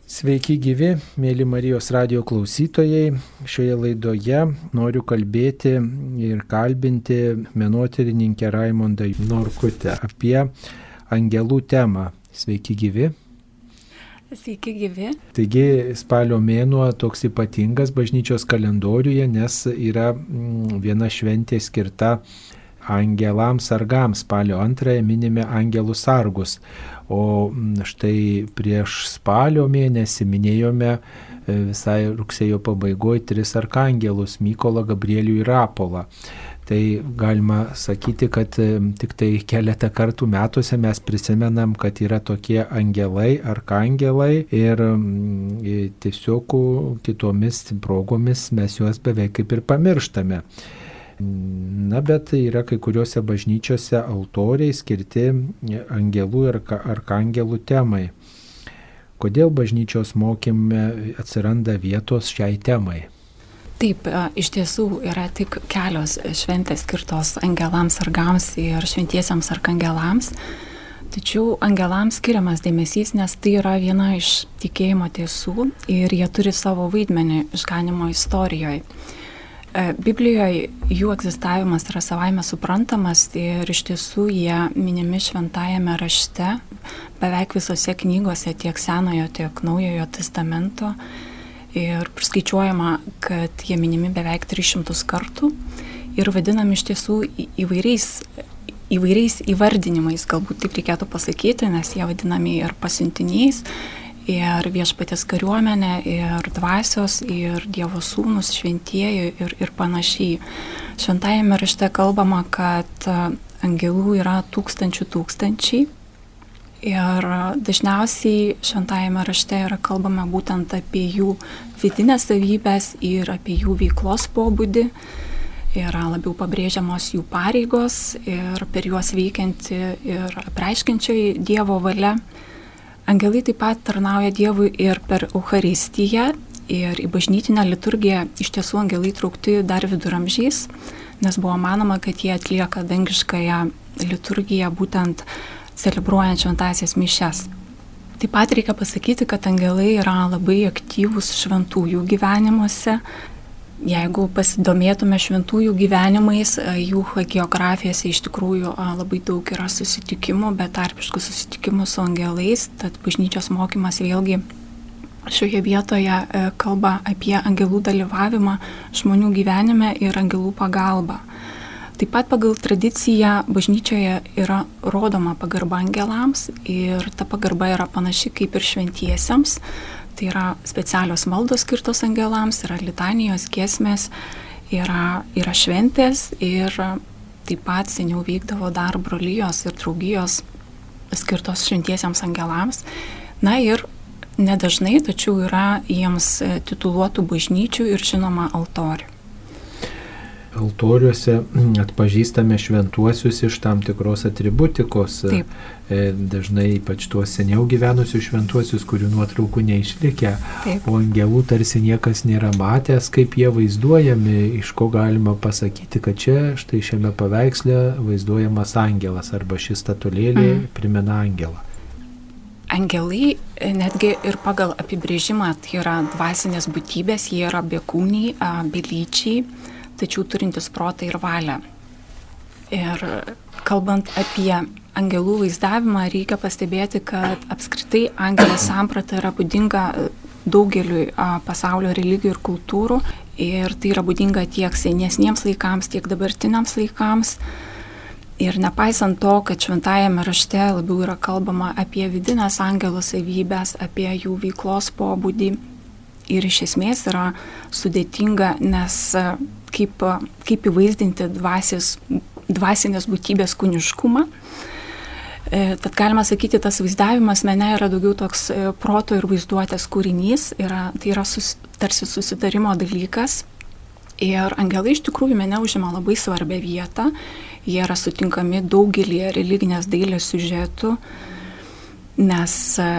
Sveiki gyvi, mėly Marijos radijo klausytojai. Šioje laidoje noriu kalbėti ir kalbinti menotyrininkę Raimondą Norkutę apie angelų temą. Sveiki gyvi. Sveiki gyvi. Taigi spalio mėnuo toks ypatingas bažnyčios kalendoriuje, nes yra viena šventė skirta angelams sargams. Spalio 2 minime angelų sargus. O štai prieš spalio mėnesį minėjome visai rugsėjo pabaigoje 3 arkangelus - Mykolą, Gabrielių ir Rapolą. Tai galima sakyti, kad tik tai keletą kartų metuose mes prisimenam, kad yra tokie angelai, arkangelai ir tiesiog kitomis progomis mes juos beveik kaip ir pamirštame. Na, bet yra kai kuriuose bažnyčiose altoriai skirti angelų ir arkangelų temai. Kodėl bažnyčios mokyme atsiranda vietos šiai temai? Taip, iš tiesų yra tik kelios šventės skirtos angelams sargams ir šventiesiems arkangelams. Tačiau angelams skiriamas dėmesys, nes tai yra viena iš tikėjimo tiesų ir jie turi savo vaidmenį išganimo istorijoje. Biblijoje jų egzistavimas yra savaime suprantamas ir iš tiesų jie minimi šventajame rašte, beveik visose knygose tiek Senojo, tiek Naujojo testamento. Ir priskaičiuojama, kad jie minimi beveik 300 kartų ir vadinami iš tiesų įvairiais įvardinimais, galbūt taip reikėtų pasakyti, nes jie vadinami ir pasiuntiniais, ir viešpaties kariuomenė, ir dvasios, ir Dievo sūnus, šventieji ir panašiai. Šventajame rašte kalbama, kad angelų yra tūkstančiai. Ir dažniausiai šventajame rašte yra kalbama būtent apie jų vidinės savybės ir apie jų veiklos pobūdį. Yra labiau pabrėžiamos jų pareigos ir per juos veikianti ir apreiškiančioji Dievo valia. Angelai taip pat tarnauja Dievui ir per Eucharistiją ir į bažnytinę liturgiją iš tiesų angelai traukti dar viduramžiais, nes buvo manoma, kad jie atlieka dangiškąją liturgiją būtent celebruojant šventąsias mišias. Taip pat reikia pasakyti, kad angelai yra labai aktyvūs šventųjų gyvenimuose. Jeigu pasidomėtume šventųjų gyvenimais, jų hagiografijose iš tikrųjų labai daug yra susitikimų, betarpiškų susitikimų su angelais, tad bažnyčios mokymas vėlgi šioje vietoje kalba apie angelų dalyvavimą žmonių gyvenime ir angelų pagalbą. Taip pat pagal tradiciją bažnyčioje yra rodoma pagarba angelams ir ta pagarba yra panaši kaip ir šventiesiems. Tai yra specialios maldos skirtos angelams, yra litanijos, giesmės, yra šventės ir taip pat seniau vykdavo dar brolijos ir draugijos skirtos šventiesiems angelams. Na ir nedažnai, tačiau yra jiems tituluotų bažnyčių ir žinoma altorių. Altoriuose atpažįstame šventuosius iš tam tikros atributikos. Taip. Dažnai ypač tuos seniau gyvenusius šventuosius, kurių nuotraukų neišlikę. Taip. O angelų tarsi niekas nėra matęs, kaip jie vaizduojami, iš ko galima pasakyti, kad čia štai šiame paveiksle vaizduojamas angelas arba ši statulėlė primena angelą. Angelai netgi ir pagal apibrėžimą tai yra dvasinės būtybės, jie yra bekūniai, belyčiai, tačiau turintis protą ir valią. Ir kalbant apie angelų vaizdavimą, reikia pastebėti, kad apskritai angelo samprata yra būdinga daugeliui pasaulio religijų ir kultūrų. Ir tai yra būdinga tiek senesniems laikams, tiek dabartiniams laikams. Ir nepaisant to, kad šventajame rašte labiau yra kalbama apie vidinės angelo savybės, apie jų veiklos pobūdį. Ir iš esmės yra sudėtinga, nes kaip įvaizdinti dvasinės būtybės kūniškumą. Tad galima sakyti, tas vaizdavimas mene yra daugiau toks proto ir vaizduotės kūrinys, tai yra tarsi susitarimo dalykas. Ir angelai iš tikrųjų mene užima labai svarbią vietą, jie yra sutinkami daugelį religinės dailės siužetų, nes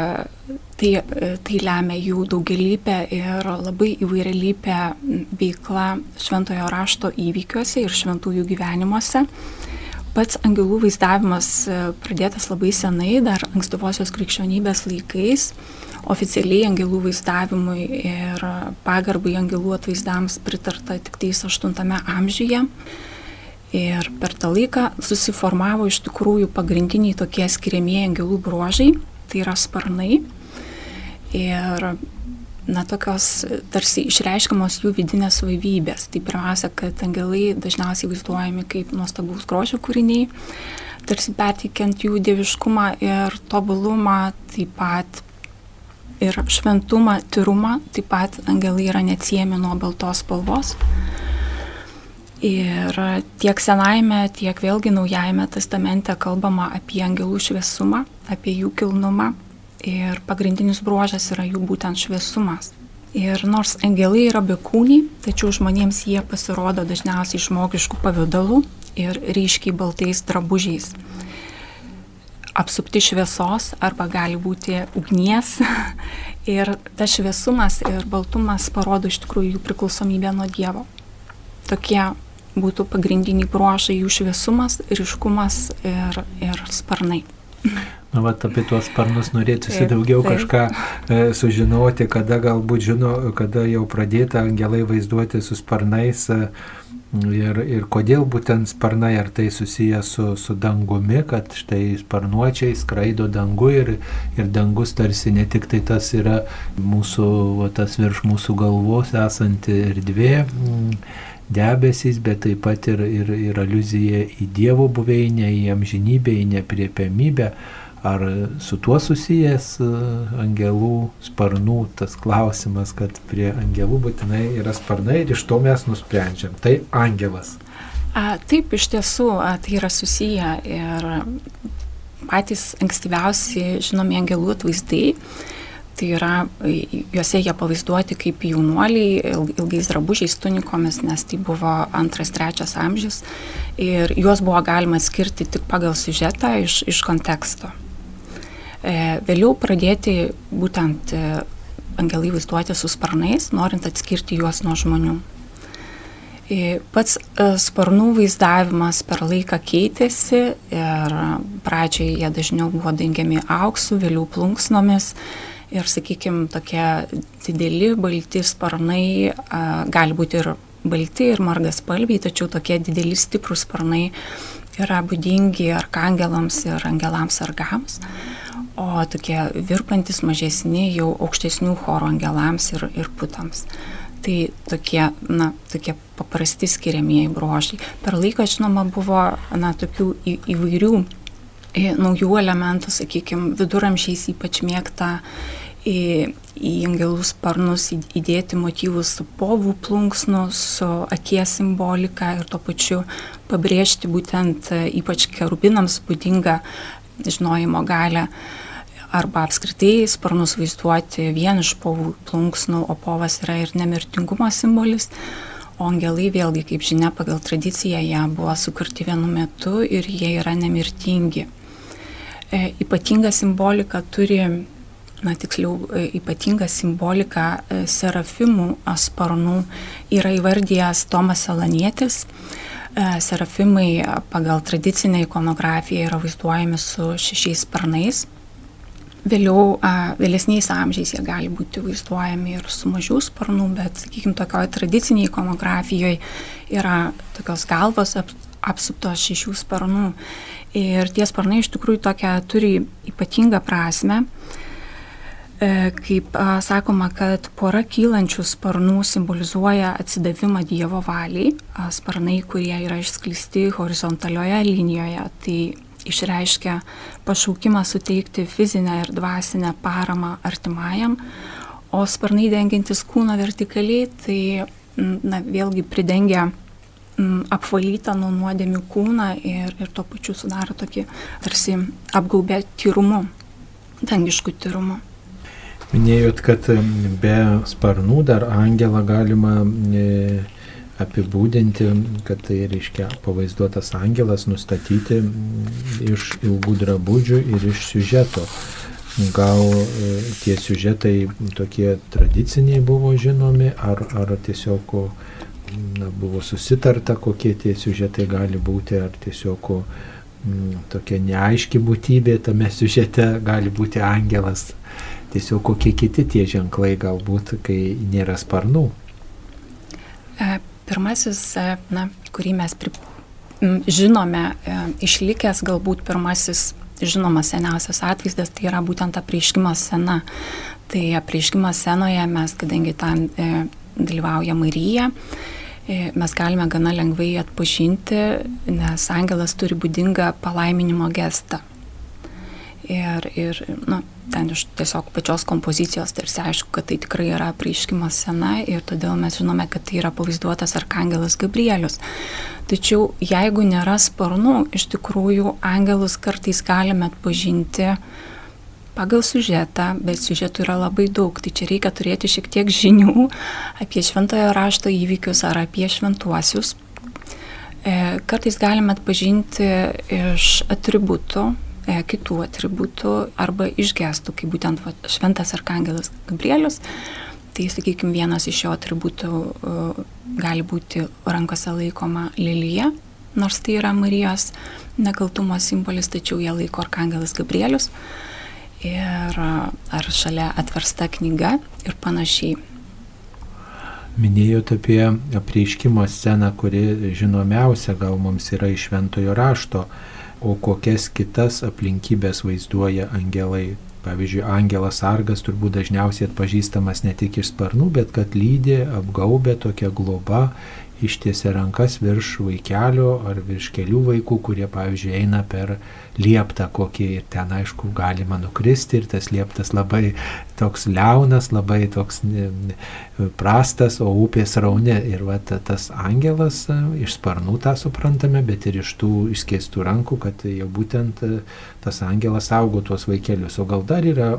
tai lemia jų daugialypę ir labai įvairialypę veiklą šventojo rašto įvykiuose ir šventųjų gyvenimuose. Pats angelų vaizdavimas pradėtas labai senai, dar ankstyvosios krikščionybės laikais, oficialiai angelų vaizdavimui ir pagarbai angelų atvaizdams pritarta tik tais 8 amžiuje. Ir per tą laiką susiformavo iš tikrųjų pagrindiniai tokie skiriamieji angelų bruožai, tai yra sparnai. Ir tokios tarsi išreiškiamos jų vidinės savybės. Tai pirmiausia, kad angelai dažniausiai vaizduojami kaip nuostabaus grožio kūriniai, tarsi perteikiant jų dieviškumą ir tobulumą, taip pat ir šventumą, tyrumą, taip pat angelai yra neatsiejami nuo baltos spalvos. Ir tiek Senajame, tiek vėlgi Naujajame testamente kalbama apie angelų šviesumą, apie jų kilnumą. Ir pagrindinis bruožas yra jų būtent šviesumas. Ir nors angelai yra bekūniai, tačiau žmonėms jie pasirodo dažniausiai žmogiškų pavidalų ir ryškiai baltais drabužiais. Apsupti šviesos arba gali būti ugnies. Ir tas šviesumas ir baltumas parodo iš tikrųjų jų priklausomybę nuo Dievo. Tokie būtų pagrindiniai bruožai, jų šviesumas, ryškumas ir sparnai. Apie tuos sparnus norėtųsi daugiau kažką sužinoti, kada galbūt kada jau pradėta angelai vaizduoti su sparnais ir kodėl būtent sparnai, ar tai susiję su dangumi, kad štai sparnuočiai skraido dangu ir dangus tarsi ne tik tai tas yra mūsų, tas virš mūsų galvos esanti erdvė, debesys, bet taip pat ir aliuzija į Dievo buveinę, į amžinybę, į nepriepiamybę. Ar su tuo susijęs angelų sparnų tas klausimas, kad prie angelų būtinai yra sparnai ir iš to mes nusprendžiam. Tai angelas. Taip, iš tiesų, tai yra susiję ir patys ankstyviausi žinomi angelų atvaizdai. Tai yra, juose jie pavaizduoti kaip jaunuoliai, ilgais drabužiais, tunikomis, nes tai buvo 2-3 amžius. Ir juos buvo galima skirti tik pagal siužetą iš konteksto. Vėliau pradėti būtent angelai vaizduoti su sparnais, norint atskirti juos nuo žmonių. Pats sparnų vaizdavimas per laiką keitėsi ir pradžioje jie dažniau buvo dengiami auksu, vėliau plunksnomis. Ir, sakykime, tokie dideli balti sparnai, gali būti ir balti, ir margaspalviai, tačiau tokie dideli stiprūs sparnai yra būdingi arkangelams ir angelams sargams, o tokie virpantis mažesni jau aukštesnių choro angelams ir putams. Tai tokie paprasti skiriamieji bruožai. Per laiką, žinoma, buvo tokių įvairių naujų elementų, sakykime, viduramžiais ypač mėgta į angelų sparnus įdėti motyvus su povų plunksnu, su akies simbolika ir tuo pačiu pabrėžti būtent ypač kerubinams būdingą žinojimo galę arba apskritai sparnus vaizduoti vien iš povų plunksnų, o povas yra ir nemirtingumo simbolis. O angelai vėlgi, kaip žinia, pagal tradiciją jie buvo sukurti vienu metu ir jie yra nemirtingi. Ypatinga simbolika turi, ypatinga simbolika serafimų sparnų yra įvardijęs Tomas Elanietis. Serafimai pagal tradicinę ikonografiją yra vaizduojami su 6 sparnais. Vėlesniais amžiais jie gali būti vaizduojami ir su mažiau sparnų, bet, sakykime, tokioje tradicinėje ikonografijoje yra tokios galvos apsuptos 6 sparnų. Ir tie sparnai iš tikrųjų turi ypatingą prasmę. Kaip sakoma, kad pora kylančių sparnų simbolizuoja atsidavimą Dievo valiai. Sparnai, kurie yra išskleisti horizontalioje linijoje, tai išreiškia pašaukimą suteikti fizinę ir dvasinę paramą artimajam, o sparnai dengiantis kūną vertikaliai, tai vėlgi pridengia apvalytą nuo nuodėmių kūną ir tuo pačiu sudaro tokį tarsi apgaubę tyrumu, dangišku tyrumu. Minėjot, kad be sparnų dar angelą galima apibūdinti, kad tai reiškia pavaizduotas angelas nustatyti iš ilgų drabužių ir iš siužeto. Gal tie siužetai tokie tradiciniai buvo žinomi, ar tiesiog buvo susitarta, kokie tie siužetai gali būti, ar tiesiog tokia neaiški būtybė tame siužete gali būti angelas. tiesiog kokie kiti tie ženklai galbūt, kai nėra sparnų? Pirmasis, kurį mes žinome, išlikęs galbūt pirmasis žinomas seniausias atvaizdas, tai yra būtent apreiškimo scena. Tai apreiškimo scenoje mes, kadangi ten dalyvauja Marija, mes galime gana lengvai atpažinti, nes angelas turi būdingą palaiminimo gestą. Ir ten iš tiesiog pačios kompozicijos tarsi aišku, kad tai tikrai yra apreiškimo scena ir todėl mes žinome, kad tai yra pavaizduotas arkangelas Gabrielius. Tačiau jeigu nėra sparnų, iš tikrųjų angelus kartais galime atpažinti pagal siužetą, bet siužetų yra labai daug, tai čia reikia turėti šiek tiek žinių apie šventojo rašto įvykius ar apie šventuosius. Kartais galime atpažinti iš atributų, kitų atributų arba iš gestų, kaip būtent šventas arkangelas Gabrielius. Tai, sakykime, vienas iš jo atributų gali būti rankose laikoma lelija, nors tai yra Marijos nekaltumo simbolis, tačiau ją laiko arkangelas Gabrielius. Ir ar šalia atversta knyga ir panašiai. Minėjote apie apreiškimo sceną, kuri žinomiausia gal mums yra iš šventojo rašto, o kokias kitas aplinkybės vaizduoja angelai. Pavyzdžiui, angelas sargas turbūt dažniausiai atpažįstamas ne tik iš sparnų, bet kad lydi, apgaubė tokia globa, ištiesia rankas virš vaikelio ar virš kelių vaikų, kurie, pavyzdžiui, eina per lieptą kokį ir ten, aišku, galima nukristi ir tas lieptas labai toks liaunas, labai toks prastas, o upės raunė. Ir tas angelas iš sparnų tą suprantame, bet ir iš tų išskėstų rankų, kad jau būtent tas angelas saugo tuos vaikelius. O gal dar yra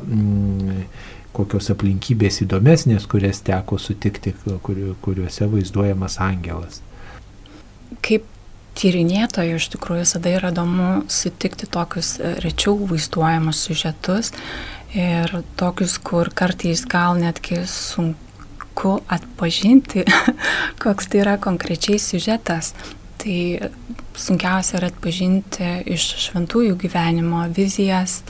kokios aplinkybės įdomesnės, kurias teko sutikti, kuriuose vaizduojamas angelas? Kaip tyrinėtojų iš tikrųjų visada yra įdomu sutikti tokius rečiau vaizduojamus siužetus ir tokius, kur kartais gal netgi sunku atpažinti, koks tai yra konkrečiai siužetas. Tai sunkiausia yra atpažinti iš šventųjų gyvenimo vizijas,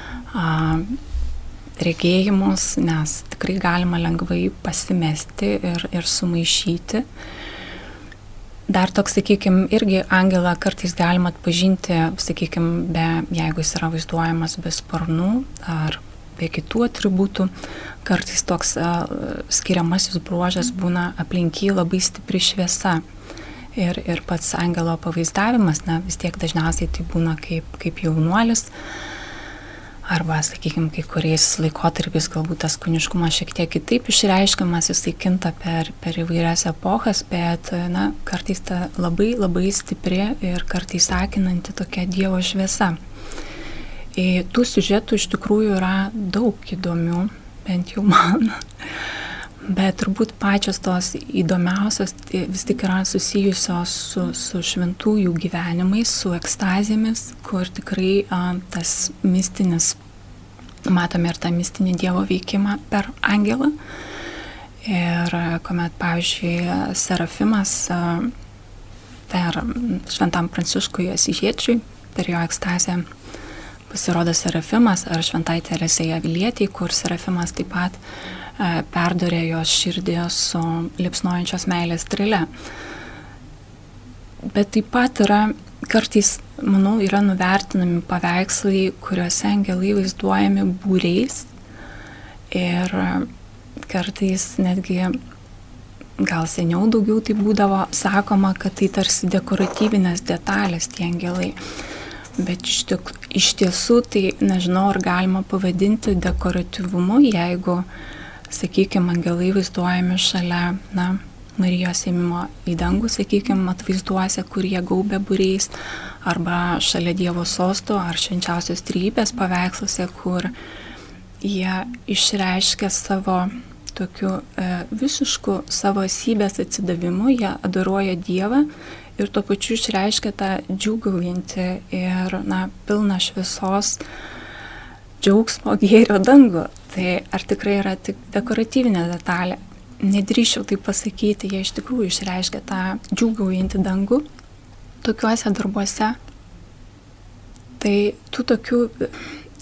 regėjimus, nes tikrai galima lengvai pasimesti ir sumaišyti. Dar toks, sakykime, irgi angelą kartais galima atpažinti, sakykime, jeigu jis yra vaizduojamas be sparnų ar be kitų atributų, kartais toks skiriamasis bruožas būna aplinky labai stipri šviesa. Ir pats angelo pavaizdavimas, vis tiek dažniausiai tai būna kaip jaunuolis, arba, sakykime, kai kuriais laikotarpiais galbūt tas kūniškumas šiek tiek kitaip išreiškiamas, jisai kinta per įvairias epochas, bet kartais ta labai labai stipri ir kartais akinanti tokia Dievo šviesa. Tų siužetų iš tikrųjų yra daug įdomių, bent jau man, bet turbūt pačios tos įdomiausios vis tik yra susijusios su šventųjų gyvenimais, su ekstazėmis, kur tikrai tas mistinis, matome ir tą mistinį Dievo veikimą per angelą. Ir kuomet, pavyzdžiui, Serafimas per šventam Pranciškui Asyžiečiui, per jo ekstazę pasirodo Serafimas, ar šventai Teresei Avilietei, kur Serafimas taip pat perdurė jos širdį su liepsnojančios meilės strėle. Bet taip pat yra, kartais, manau, yra nuvertinami paveikslai, kuriuose angelai vaizduojami būriais ir kartais netgi, gal seniau daugiau tai būdavo sakoma, kad tai tarsi dekoratyvinės detalės tie angelai. Bet iš tiesų tai nežinau, ar galima pavadinti dekoratyvumu, jeigu, sakykime, angelai vaizduojami šalia, Marijos ėmimo į dangų, sakykime, atvaizduose, kur jie gaubė būriais, arba šalia Dievo sosto ar švenčiausios trejybės paveiksluose, kur jie išreiškia savo tokiu visišku savo esybės atsidavimu, jie adoruoja Dievą ir tuo pačiu išreiškia tą džiūgaujantį ir pilną šviesos džiaugsmo gėrio dangų. Tai ar tikrai yra tik dekoratyvinė detalė? Nedrįščiau tai pasakyti, jie iš tikrųjų išreiškia tą džiūgaujantį dangų tokiuose darbuose. Tai tų tokių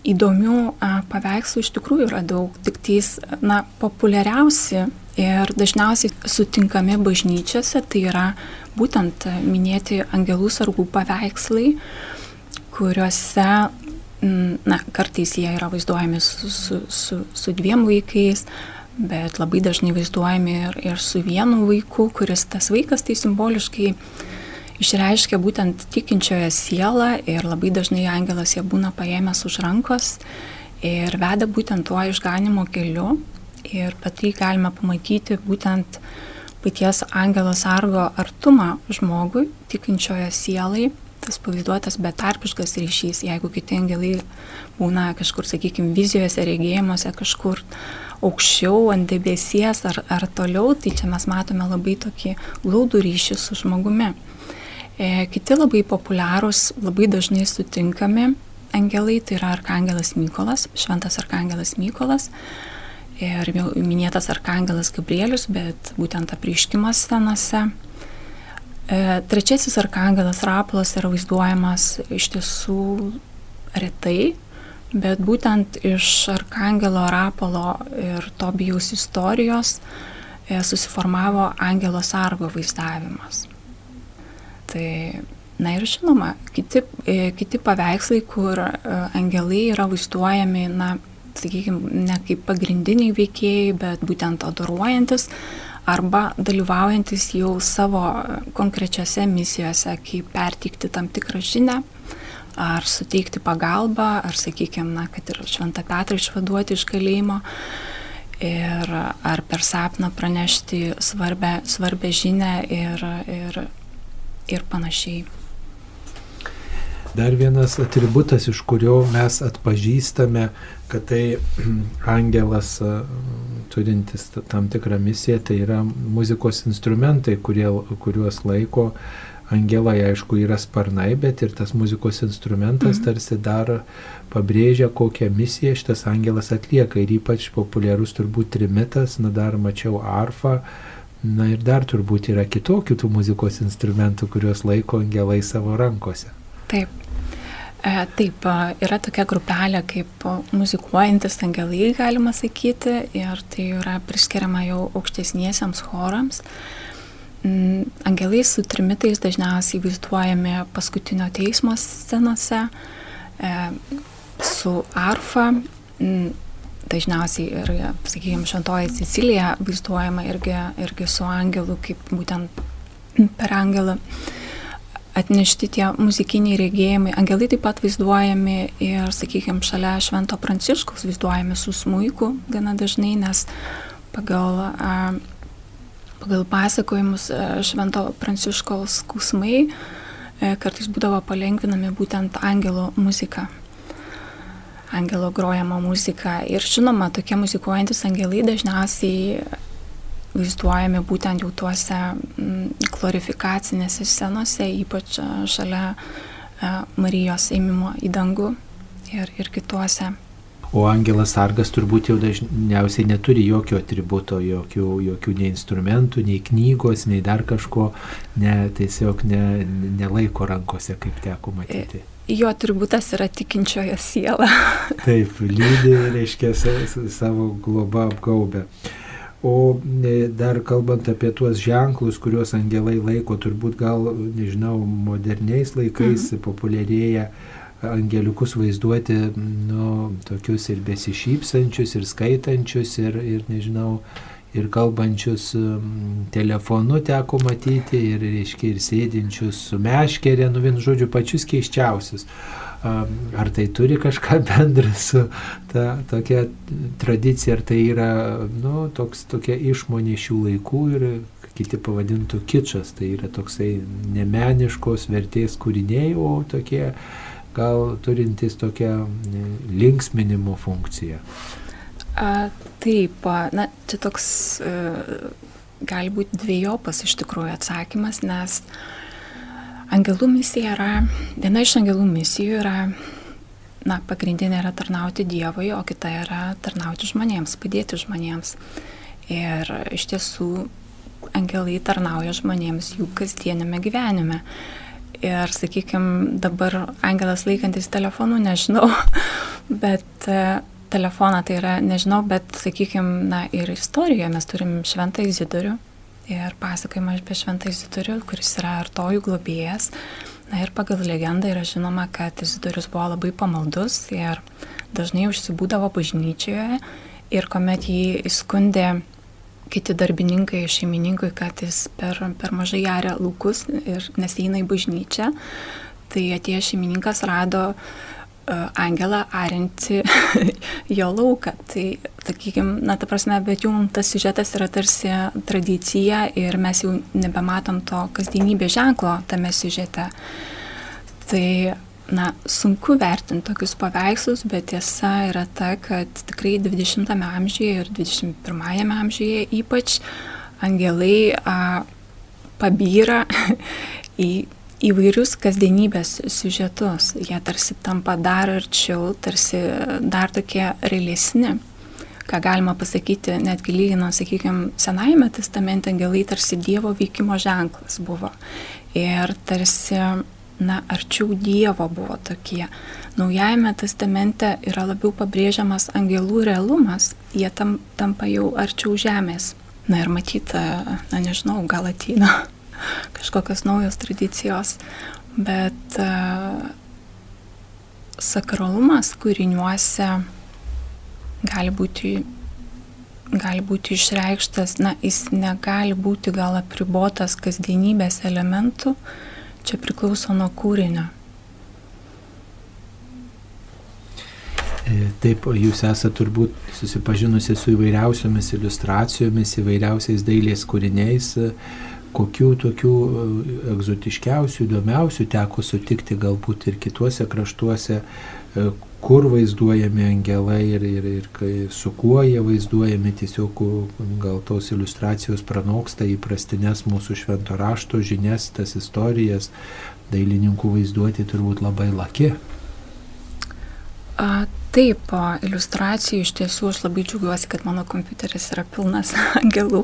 įdomių paveikslų iš tikrųjų yra daug, tik tais populiariausi ir dažniausiai sutinkami bažnyčiose, tai yra būtent minėti angelų sargų paveikslai, kuriuose kartais jie yra vaizduojami su dviem vaikais, bet labai dažnai vaizduojami ir su vienu vaiku, kuris tas vaikas tai simboliškai išreiškia būtent tikinčioje sielą ir labai dažnai angelas jie būna paėmęs už rankos ir veda būtent tuo išganimo keliu. Ir per tai galime pamatyti būtent paties angelo sargo artumą žmogui, tikinčioje sielai, tas pavaizduotas betarpiškas ryšys, jeigu kiti angelai būna kažkur, sakykime, vizijose, regėjimuose, kažkur aukščiau, ant debesies ar toliau, tai čia mes matome labai tokį glaudų ryšį su žmogumi. Kiti labai populiarūs, labai dažnai sutinkami angelai, tai yra arkangelas Mykolas, šventas arkangelas Mykolas ir jau minėtas arkangelas Gabrielius, bet būtent apreiškimas scenose. Trečiasis arkangelas Rapolas yra vaizduojamas iš tiesų retai, bet būtent iš arkangelo Rapolo ir Tobijaus istorijos susiformavo angelo sargo vaizdavimas. Tai, ir žinoma, kiti paveikslai, kur angelai yra vaizduojami, sakykime, ne kaip pagrindiniai veikėjai, bet būtent adoruojantis arba dalyvaujantis jau savo konkrečiose misijose, kaip perteikti tam tikrą žinią, ar suteikti pagalbą, ar, sakykime, kad ir Šventą Petrą išvaduoti iš kalėjimo, ar per sapną pranešti svarbę žinią ir panašiai. Dar vienas atributas, iš kurio mes atpažįstame, kad tai angelas turintis tam tikrą misiją, tai yra muzikos instrumentai, kuriuos laiko angelai. Aišku, yra sparnai, bet ir tas muzikos instrumentas tarsi dar pabrėžia, kokią misiją šitas angelas atlieka. Ir ypač populiarus turbūt trimitas, dar mačiau arfą, ir dar turbūt yra kitokių tų muzikos instrumentų, kuriuos laiko angelai savo rankose. Taip, yra tokia grupelė kaip muzikuojantis angelai, galima sakyti, ir tai yra priskiriama jau aukštesniesiems chorams. Angelai su trimitais dažniausiai vaizduojami paskutinio teismo scenose, su arfa, dažniausiai ir, sakykime, Šventoji Cecilija vaizduojama irgi su angelu, kaip būtent per angelą atnešti tie muzikiniai regėjimai. Angelai taip pat vaizduojami ir, sakykime, šalia Švento Pranciškaus vaizduojami su smuiku gana dažnai, nes pagal pasakojimus Švento Pranciškaus skausmai kartais būdavo palengvinami būtent angelo muzika, angelo grojama muzika. Ir žinoma, tokie muzikuojantis angelai dažniausiai vaizduojami būtent jau tuose glorifikacinėse scenose, ypač šalia Marijos ėmimo į dangų ir kituose. O angelas sargas turbūt jau dažniausiai neturi jokio atributo, jokių nei instrumentų, nei knygos, nei dar kažko, tiesiog nelaiko rankose, kaip teko matyti. Jo atributas yra tikinčioje siela. Taip, lydi, reiškia, savo globą apgaubę. O dar kalbant apie tuos ženklus, kuriuos angelai laiko, turbūt gal, nežinau, moderniais laikais populiarėja angeliukus vaizduoti, tokius ir besišypsančius, ir skaitančius, ir nežinau, ir kalbančius telefonu teko matyti, ir, reiškia, ir sėdinčius su meškerė, vienu žodžiu, pačius keiščiausius. Ar tai turi kažką bendra su tokia tradicija, ar tai yra tokia išmonė šių laikų ir kiti pavadintų kičas, tai yra toksai nemeniškos vertės kūriniai, o tokie gal turintys tokią linksminimo funkciją. Taip, čia toks gali būti dviejopas iš tikrųjų atsakymas, nes angelų misija yra, viena iš angelų misijų yra, pagrindinė yra tarnauti Dievui, o kita yra tarnauti žmonėms, padėti žmonėms. Ir iš tiesų angelai tarnauja žmonėms jų kasdienime gyvenime. Ir, sakykime, dabar angelas laikantis telefonų, nežinau, bet telefoną tai yra, nežinau, bet, sakykime, na, ir istorijoje mes turim Šventą Izidorių ir pasakojimą apie Šventą Izidorių, kuris yra artojų globėjas. Na ir pagal legendą yra žinoma, kad Izidorius buvo labai pamaldus ir dažnai užsibūdavo bažnyčioje ir kuomet jį įskundė kiti darbininkai šeimininkui, kad jis per mažai aria laukus ir nesieina į bažnyčią, tai atėjęs šeimininkas rado angelą ariantį jo lauką. Tai, sakykime, na, ta prasme, bet jau tas siužetas yra tarsi tradicija ir mes jau nebematom to kasdienybės ženklo tame siužete. Tai, na, sunku vertinti tokius paveikslus, bet tiesa yra ta, kad tikrai 20-ame amžiuje ir 21-ame amžiuje ypač angelai pabyra į įvairius kasdienybės siužetus. Jie tarsi tampa dar arčiau, tarsi dar tokie realesni. Ką galima pasakyti, netgi lyginant, sakykime, Senajame testamente angelai tarsi Dievo veikimo ženklas buvo. Ir tarsi, na, arčiau Dievo buvo tokie. Naujajame testamente yra labiau pabrėžiamas angelų realumas, jie tampa jau arčiau žemės. Na ir matyta, na nežinau, gal ateina kažkokios naujos tradicijos, bet sakralumas kūriniuose gali būti išreikštas, na, jis negali būti gal apribotas kasdienybės elementų, čia priklauso nuo kūrinio. Taip, jūs esate turbūt susipažinusi su įvairiausiomis iliustracijomis, įvairiausiais dailės kūriniais. Kokių tokių egzotiškiausių, įdomiausių teko sutikti galbūt ir kituose kraštuose, kur vaizduojami angelai ir su kuo jie vaizduojami, tiesiog gal tos iliustracijos pranoksta įprastines mūsų švento rašto žinias, tas istorijas, dailininkų vaizduoti turbūt labai laki. Taip, po iliustracijų iš tiesų aš labai džiaugiuosi, kad mano kompiuteris yra pilnas angelų.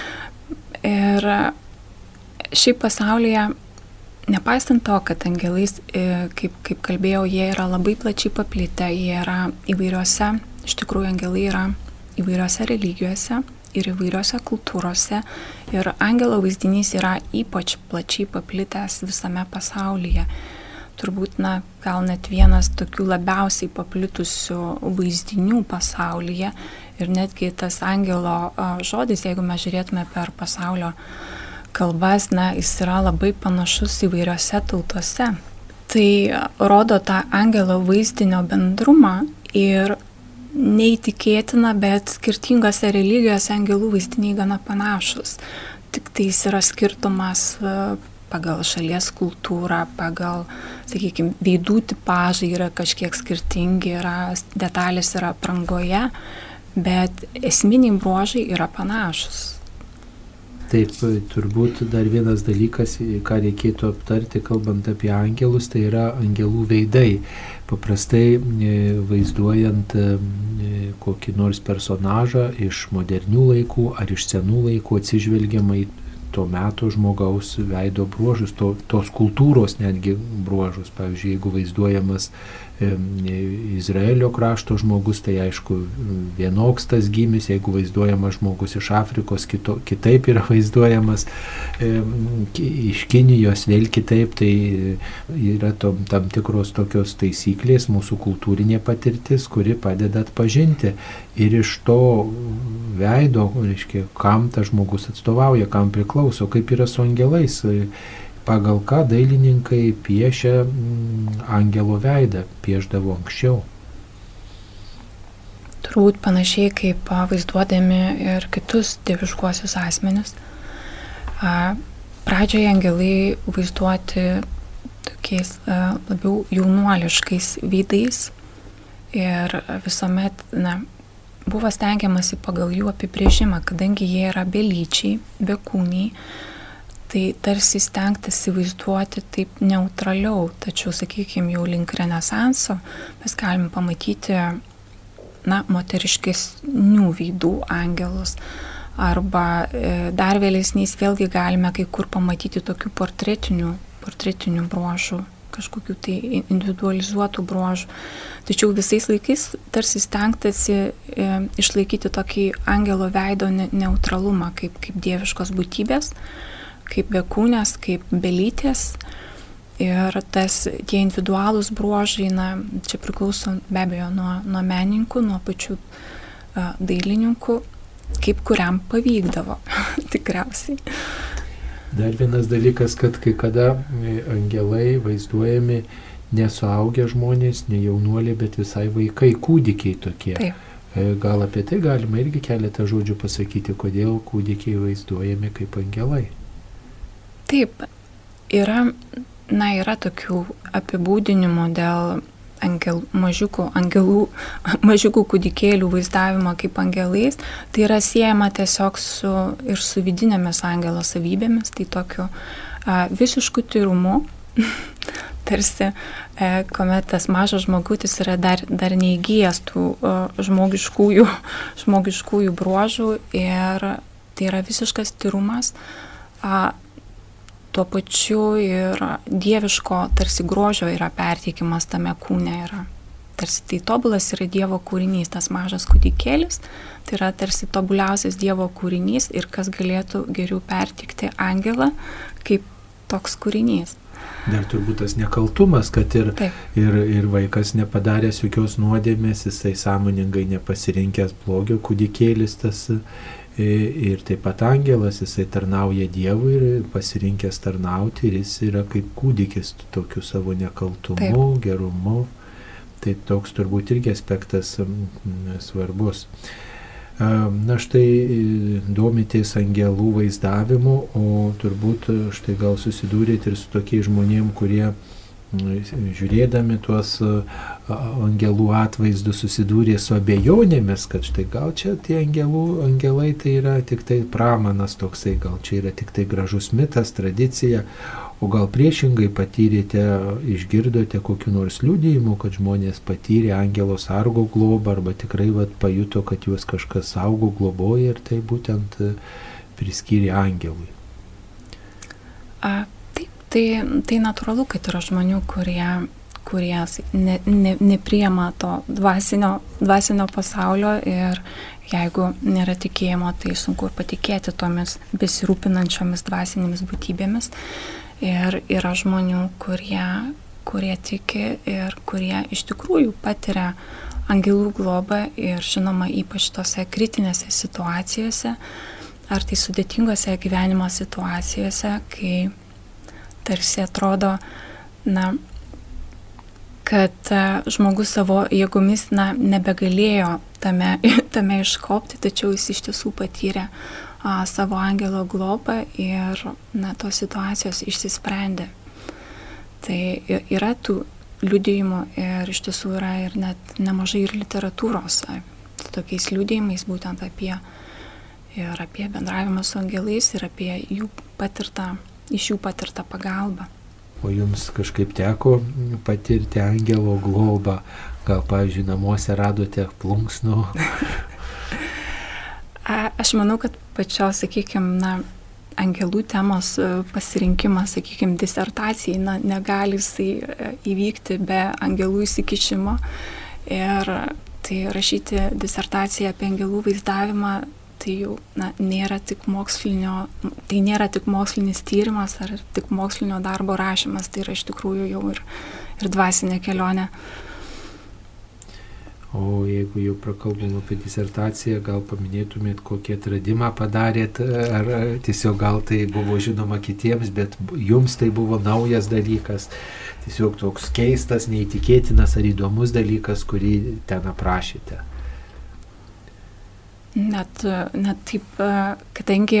Ir šiaip pasaulyje, nepaisant to, kad angelais, kaip kalbėjau, jie yra labai plačiai paplitę, jie yra įvairiose, iš tikrųjų angelai yra įvairiose religijose ir įvairiose kultūrose ir angelo vaizdinys yra ypač plačiai paplitęs visame pasaulyje. Turbūt, na, gal net vienas tokių labiausiai paplitusių vaizdinių pasaulyje ir netgi tas angelo žodis, jeigu mes žiūrėtume per pasaulio kalbas, na, jis yra labai panašus įvairiose tautose. Tai rodo tą angelo vaizdinio bendrumą ir neįtikėtina, bet skirtingose religijose angelų vaizdiniai gana panašus. Tik tai jis yra skirtumas pagal šalies kultūrą, pagal, sakykime, veidų tipažai yra kažkiek skirtingi, detalės yra aprangoje, bet esminiai bruožai yra panašus. Taip, turbūt dar vienas dalykas, ką reikėtų aptarti, kalbant apie angelus, tai yra angelų veidai. Paprastai vaizduojant kokį nors personažą iš modernių laikų ar iš senų laikų atsižvelgiama į to meto žmogaus veido bruožus, tos kultūros netgi bruožus. Pavyzdžiui, jeigu vaizduojamas Izraelio krašto žmogus, tai aišku vienoks tas gimis, jeigu vaizduojamas žmogus iš Afrikos, kitaip yra vaizduojamas, iš Kinijos vėl kitaip, tai yra tam tikros tokios taisyklės, mūsų kultūrinė patirtis, kuri padeda atpažinti ir iš to veido, reiškia, kam tas žmogus atstovauja, kam priklauso, kaip yra su angelais. Pagal ką dailininkai piešia angelo veidą, piešdavo anksčiau. Turbūt panašiai kaip vaizduodami ir kitus dieviškuosius asmenis. Pradžioje angelai vaizduoti tokiais labiau jaunuoliškais veidais ir visuomet, na, buvo stengiamasi pagal jų apibrėžimą, kadangi jie yra belyčiai, bekūniai, tai tarsi stengtasi vaizduoti taip neutraliau, tačiau, sakykime, jau link Renesanso mes galime pamatyti, na, moteriškesnių veidų angelus. Arba dar vėlesniais vėlgi galime kai kur pamatyti tokių portretinių portretinių bruožų, kažkokių tai individualizuotų bruožų. Tačiau visais laikais tarsi stengtasi išlaikyti tokį angelo veido neutralumą, kaip dieviškos būtybės, kaip bekūnės, kaip belytės. Ir tie individualūs bruožai, čia priklauso be abejo nuo menininkų, nuo pačių dailininkų, kaip kuriam pavykdavo tikriausiai. Dar vienas dalykas, kad kai kada angelai vaizduojami nesuaugę žmonės, ne jaunuoliai, bet visai vaikai, kūdikiai tokie. Taip. Gal apie tai galima irgi keletą žodžių pasakyti, kodėl kūdikiai vaizduojami kaip angelai? Taip, yra tokių apibūdinimų dėl mažiukų kūdikėlių vaizdavimo kaip angelais. Tai yra siejama tiesiog su vidinėmis angelo savybėmis, tai tokiu visišku tyrumu, tarsi kuomet tas mažas žmogutis yra dar neįgijęs tų žmogiškųjų bruožų, ir tai yra visiškas tyrumas. Tuo pačiu ir dieviško tarsi grožio yra perteikimas tame kūne. Tarsi tai tobulas yra Dievo kūrinys, tas mažas kūdikėlis, tai yra tarsi tobuliausias Dievo kūrinys, ir kas galėtų geriau perteikti angelą kaip toks kūrinys. Dar turbūt tas nekaltumas, kad ir vaikas nepadaręs jokios nuodėmės, jisai sąmoningai nepasirinkęs blogio, kūdikėlis tas. Ir taip pat angelas, jisai tarnauja Dievui ir pasirinkęs tarnauti, ir jis yra kaip kūdikis tokiu savo nekaltumu, gerumu. Tai toks turbūt irgi aspektas svarbus. Štai domitės angelų vaizdavimu, o turbūt štai gal susidūrėte ir su tokiais žmonėm, kurie žiūrėdami tuos angelų atvaizdus susidūrė su abejonėmis, kad štai gal čia tie angelai tai yra tik tai pramanas toksai, gal čia yra tik tai gražus mitas, tradicija, o gal priešingai patyrėte, išgirdote kokiu nors liudijimu, kad žmonės patyrė angelo sargo globą, arba tikrai pajuto, kad juos kažkas saugo, globoja, ir tai būtent priskyrė angelui. Tai natūralu, kad yra žmonių, kurie nepriima to dvasinio pasaulio, ir jeigu nėra tikėjimo, tai sunku ir patikėti tomis besirūpinančiomis dvasinėmis būtybėmis. Ir yra žmonių, kurie tiki ir kurie iš tikrųjų patiria angelų globą, ir žinoma, ypač tose kritinėse situacijose, ar tai sudėtingose gyvenimo situacijose, kai tarsi atrodo, kad žmogus savo jėgomis nebegalėjo tame iškopti, tačiau jis iš tiesų patyrė savo angelo globą, ir tos situacijos išsisprendė. Tai yra tų liudijimų, ir iš tiesų yra ir net nemažai ir literatūros su tokiais liudijimais, būtent apie bendravimą su angelais ir apie iš jų patirtą pagalbą. O jums kažkaip teko patirti angelo globą? Gal, pavyzdžiui, namuose radote plunksnų? Aš manau, kad pačios, angelų temos pasirinkimas, disertacijai, negali jisai įvykti be angelų įsikišimo. Ir tai rašyti disertaciją apie angelų vaizdavimą, tai jau nėra tik mokslinis tyrimas ar tik mokslinio darbo rašymas, tai yra iš tikrųjų jau ir dvasinė kelionė. O jeigu jau prakalbam apie disertaciją, gal paminėtumėt, kokį atradimą padarėt, ar tiesiog gal tai buvo žinoma kitiems, bet jums tai buvo naujas dalykas, tiesiog toks keistas, neįtikėtinas ar įdomus dalykas, kurį ten aprašėte? Net taip, kadangi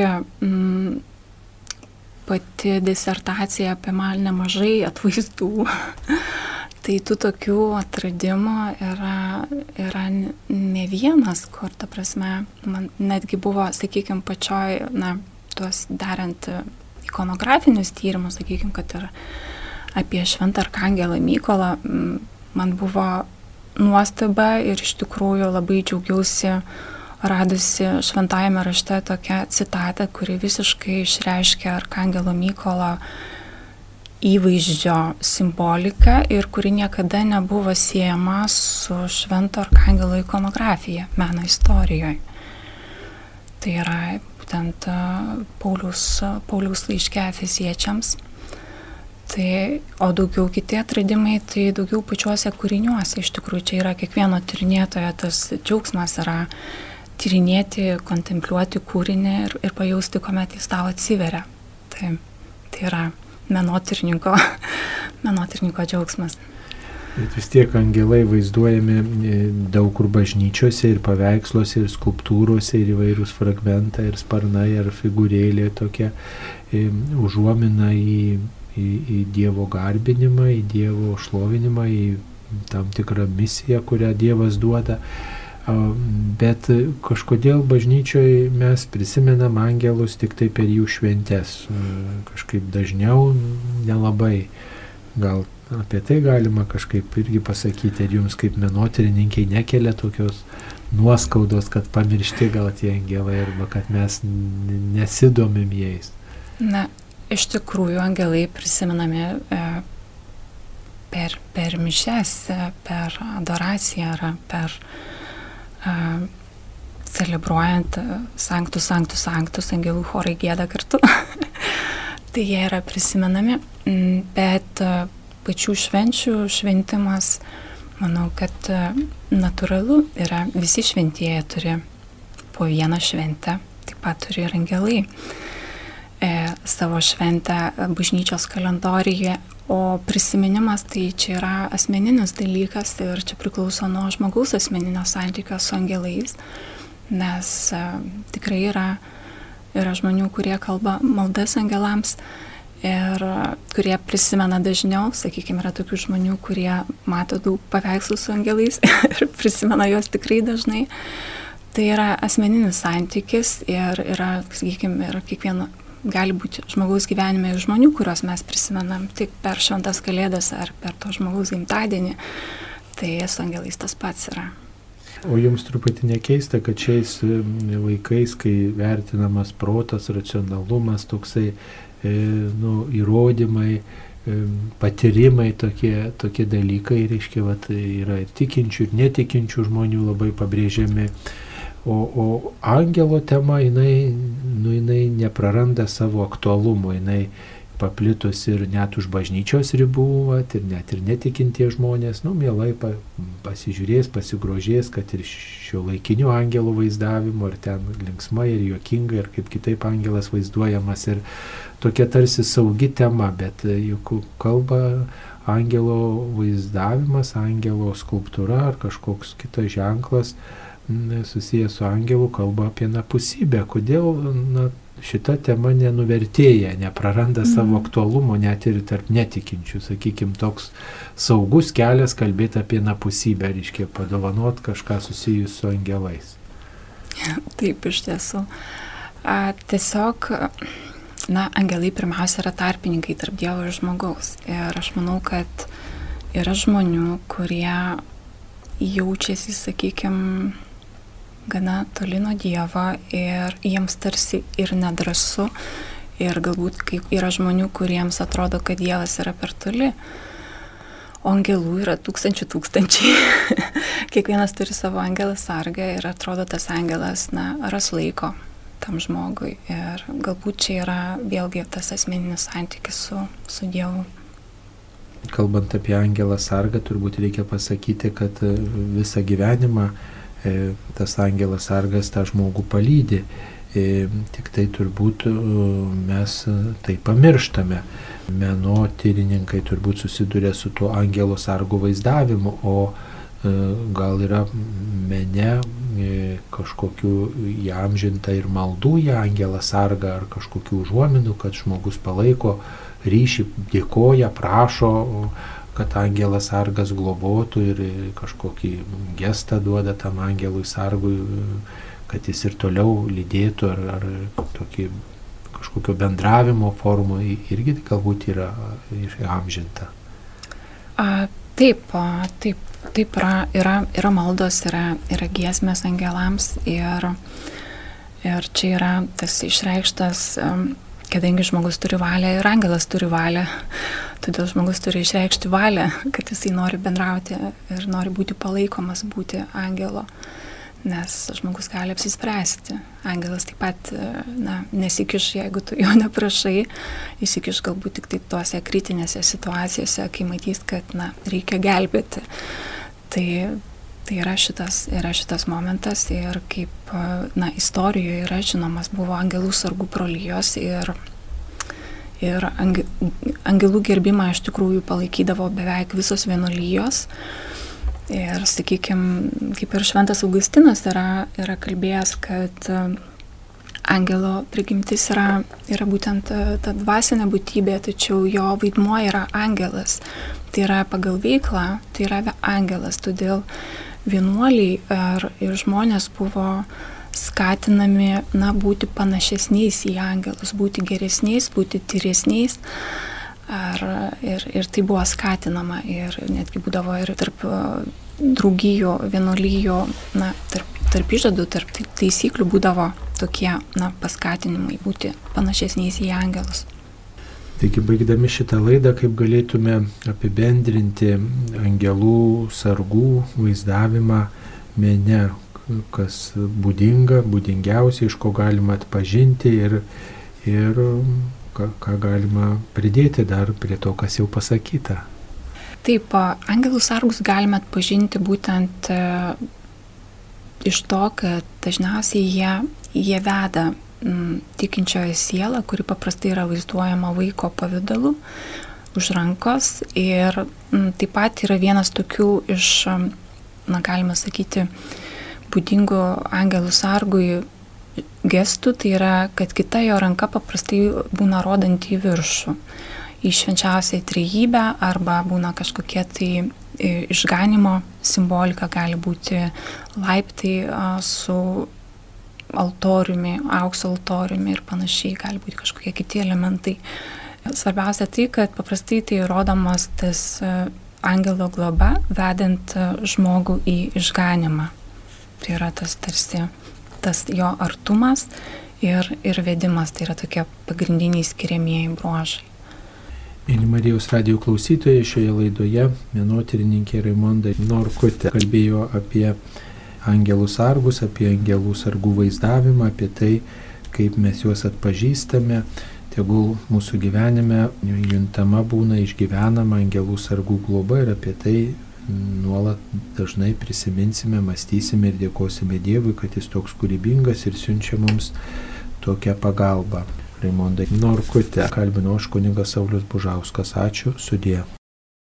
pati disertacija apima nemažai atvaizdų, tai tų tokių atradimų yra ne vienas, kur, ta prasme, man netgi buvo, pačioj, tuos darant ikonografinius tyrimus, kad ir apie Šventą Arkangelą Mykolą, man buvo nuostaba, ir iš tikrųjų labai džiaugiausi radusi šventajame rašte tokią citatą, kuri visiškai išreiškia Arkangelo Mykolo įvaizdžio simbolika ir kuri niekada nebuvo siejama su Švento Arkangelo ikonografija meno istorijoje. Tai yra būtent Pauliaus laiške Efeziečiams. Tai, o daugiau kiti atradimai, tai daugiau pačiuose kūriniuose. Iš tikrųjų, čia yra kiekvieno tyrinėtojo tas džiaugsmas yra tyrinėti, kontempliuoti kūrinį ir pajausti, kuomet jis tau atsiveria. Tai yra menotyrininko džiaugsmas. Bet vis tiek angelai vaizduojami daug kur bažnyčiose ir paveiksluose, ir skulptūrose, ir įvairūs fragmentai, ir sparnai, ir figūrėlė tokia užuomina į Dievo garbinimą, į Dievo šlovinimą, į tam tikrą misiją, kurią Dievas duoda. Bet kažkodėl bažnyčioje mes prisimenam angelus tik tai per jų šventes. Kažkaip dažniau nelabai. Gal apie tai galima kažkaip irgi pasakyti, ir jums kaip menotyrininkai nekelia tokios nuoskaudos, kad pamiršti gal tie angelai, arba kad mes nesidomim jais. Na, iš tikrųjų angelai prisimenami per mišias, per adoraciją ar per celebruojant Sanctus, Sanctus, Sanctus, angelų chorai gieda kartu. Tai jie yra prisimenami, bet pačių švenčių šventimas, manau, kad natūralu yra, visi šventieji turi po vieną šventę, taip pat turi ir angelai savo šventę bažnyčios kalendorijoje. O prisiminimas tai čia yra asmeninis dalykas ir čia priklauso nuo žmogaus asmeninio santykio su angelais, nes tikrai yra žmonių, kurie kalba maldas angelams ir kurie prisimena dažniau, sakykime, yra tokių žmonių, kurie mato daug paveikslų su angelais ir prisimena juos tikrai dažnai. Tai yra asmeninis santykis ir yra, sakykime, yra kiekvieno gali būti žmogaus gyvenime žmonių, kuriuos mes prisimenam tik per šventas kalėdas ar per to žmogaus gimtadienį. Tai su angelais tas pats yra. O jums truputį nekeista, kad šiais laikais, kai vertinamas protas, racionalumas, toksai įrodymai, patyrimai, tokie dalykai, reiškia, yra ir tikinčių, ir netikinčių žmonių labai pabrėžiami. O angelo tema, jinai nepraranda savo aktualumo, jinai paplitus ir net už bažnyčios ribų, ir net ir netikintie žmonės, mielai pasižiūrės, pasigrožės, kad ir šiuolaikinių angelų vaizdavimo, ir ten linksmai, ir juokingai, ir kaip kitaip angelas vaizduojamas, ir tokia tarsi saugi tema, bet juk kalba angelo vaizdavimas, angelo skulptūra ar kažkoks kitas ženklas susijęs su angelu kalba apie napusybę. Kodėl šita tema nenuvertėja, nepraranda savo aktualumo net ir tarp netikinčių, sakykime, toks saugus kelias kalbėti apie napusybę, reiškia padovanot kažką susijus su angelais. Taip, iš tiesų. Tiesiog, angelai pirmiausia yra tarpininkai tarp Dievo ir žmogaus. Ir aš manau, kad yra žmonių, kurie jaučiasi, sakykime, gana toli nuo Dievo ir jiems tarsi ir nedrąsu ir galbūt yra žmonių, kuriems atrodo, kad Dievas yra per toli, o angelų yra tūkstančiai. Kiekvienas turi savo angelą sargą ir atrodo tas angelas, ras laiko tam žmogui ir galbūt čia yra vėlgi tas asmeninis santykis su Dievu. Kalbant apie angelą sargą, turbūt reikia pasakyti, kad visą gyvenimą tas angelas sargas tą žmogų palydi. Tik tai turbūt mes tai pamirštame. Menotyrininkai turbūt susiduria su tuo angelo sargo vaizdavimu, o gal yra mene kažkokių įamžinta ir maldų į angelą sargą ar kažkokių užuominų, kad žmogus palaiko ryšį, dėkoja, prašo, kad angelas sargas globotų ir kažkokį gestą duoda tam angelui sargui, kad jis ir toliau lydėtų ar tokį kažkokio bendravimo formų irgi galbūt yra amžinta. Taip, yra maldos, yra giesmės angelams ir čia yra tas išreikštas, kadangi žmogus turi valią ir angelas turi valią, Todėl žmogus turi išreikšti valią, kad jisai nori bendrauti ir nori būti palaikomas, būti angelo. Nes žmogus gali apsispręsti. Angelas taip pat nesikiš, jeigu tu jo neprašai, įsikiš galbūt tik tai tuose kritinėse situacijose, kai matys, kad reikia gelbėti. Tai yra šitas momentas ir kaip istorijoje yra žinomas, buvo angelų sargų brolijos ir angelų gerbimą iš tikrųjų palaikydavo beveik visos vienuolijos. Ir, sakykime, kaip ir Šventas Augustinas yra kalbėjęs, kad angelo prigimtis yra būtent ta dvasinė būtybė, tačiau jo vaidmuo yra angelas. Tai yra pagal veiklą, tai yra angelas. Todėl vienuoliai ir žmonės buvo skatinami būti panašesniais į angelus, būti geresniais, būti tyresniais. Ir tai buvo skatinama ir netgi būdavo ir tarp draugijų, vienuolijų, tarp įžadų, tarp taisyklių būdavo tokie paskatinimai būti panašesniais į angelus. Taigi, baigdami šitą laidą, kaip galėtume apibendrinti angelų sargų vaizdavimą mene, kas būdingiausia, iš ko galima atpažinti ir ką galima pridėti dar prie to, kas jau pasakyta. Taip, angelų sargus galime atpažinti būtent iš to, kad dažniausiai jie veda tikinčioje sielą, kuri paprastai yra vaizduojama vaiko pavidalu už rankos. Ir taip pat yra vienas tokių iš, galima sakyti, būdingų angelų sargui gestų, tai yra, kad kita jo ranka paprastai būna rodanti į viršų, į švenčiausią trejybę, arba būna kažkokie tai išganimo simbolika, gali būti laiptai su altoriumi, aukso altoriumi ir panašiai, gali būti kažkokie kiti elementai. Svarbiausia tai, kad paprastai tai rodomas tas angelo globa, vedant žmogų į išganimą. Tai yra tas tarsi tas jo artumas ir vedimas, tai yra tokie pagrindiniai skiriamieji bruožai. Mėly Marijos radijo klausytojai, šioje laidoje menotyrininkė Raimonda Norkutė kalbėjo apie angelų sargus, apie angelų sargų vaizdavimą, apie tai, kaip mes juos atpažįstame. Tegul mūsų gyvenime juntama būna, išgyvenama angelų sargų globa ir apie tai nuolat dažnai prisiminsime, mąstysime ir dėkosime Dievui, kad jis toks kūrybingas ir siunčia mums tokią pagalbą. Raimonda Norkutė kalbino aš, kunigas Saulius Bužauskas. Ačiū, sudie.